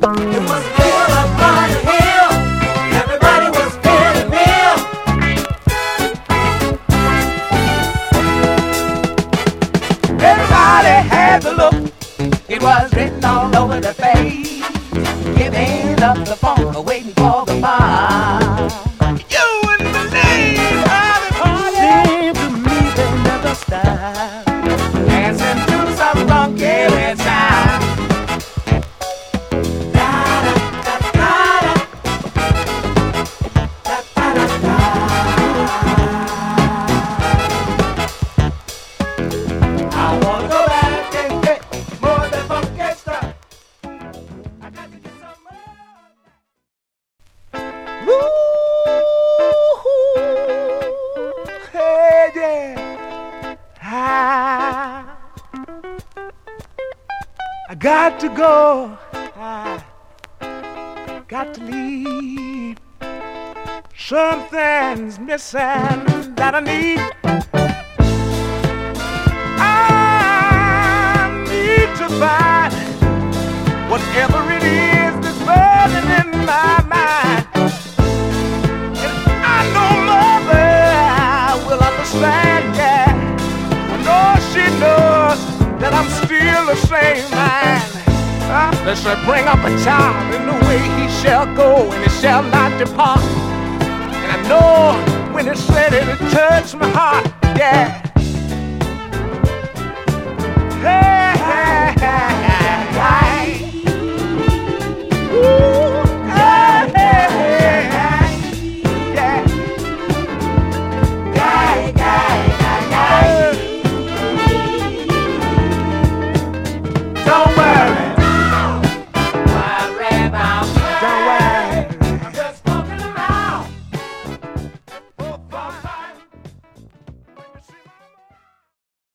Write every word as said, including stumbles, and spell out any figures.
It was Bill up on the hill. Everybody was feeling Bill. Everybody had the look. It was written all over the face. Giving up the phone, waiting for the bar. You wouldn't believe how the party seemed to me they never stop. Dancing to some funky sound. Got to go, I got to leave. Something's missing that I need. I need to find whatever it is that's burning in my mind. And I know Mother will understand, yeah. I know she knows that I'm still the same man. Uh, they say bring up a child in the way he shall go, and he shall not depart. And I know when he said it, it touched my heart, yeah. Hey.